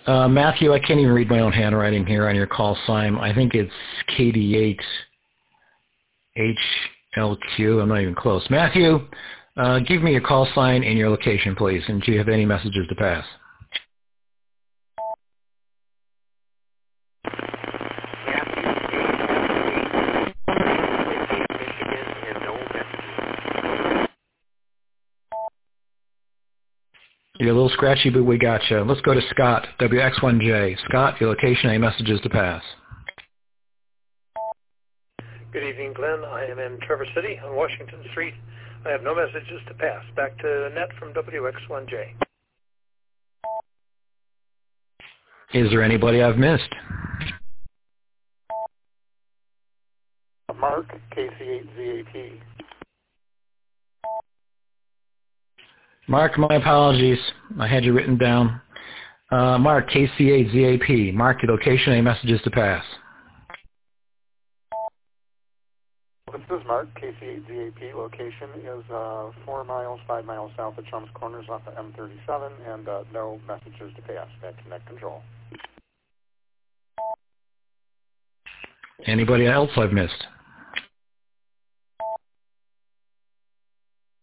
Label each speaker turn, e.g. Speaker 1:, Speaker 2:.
Speaker 1: Matthew, I can't even read my own handwriting here on your call sign. I think it's KD8HLQ. I'm not even close. Matthew, give me your call sign and your location, please. And do you have any messages to pass? You're a little scratchy, but we got you. Let's go to Scott, WX1J. Scott, your location, any messages to pass?
Speaker 2: Good evening, Glenn. I am in Traverse City on Washington Street. I have no messages to pass. Back to Annette from WX1J.
Speaker 1: Is there anybody I've missed?
Speaker 3: Mark, KC8ZAP.
Speaker 1: Mark, my apologies. I had you written down. Mark, KC8ZAP. Mark, your location, any messages to pass?
Speaker 3: This is Mark, KC8ZAP. Location is 4 miles, 5 miles south of Chums Corners off of M37, and no messages to pass. Back to net control.
Speaker 1: Anybody else I've missed?